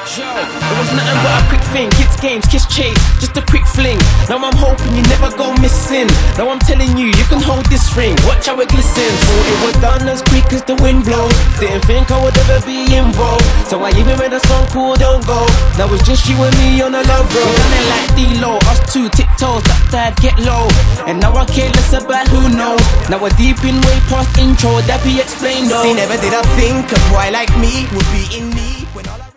Yo, it was nothing but a quick thing. Kids games, kiss chase, just a quick fling. Now I'm hoping you never go missing. Now I'm telling you, you can hold this ring. Watch how it glistens. So it was done as quick as the wind blows. Didn't think I would ever be involved, so I even made a song called Don't Go. Now it's just you and me on a love road. Done it like D-Lo, us two tiptoes, that dad get low. And now I care less about who knows. Now we're deep in way past intro, that be explained though. See, never did I think a boy like me would be in need when all I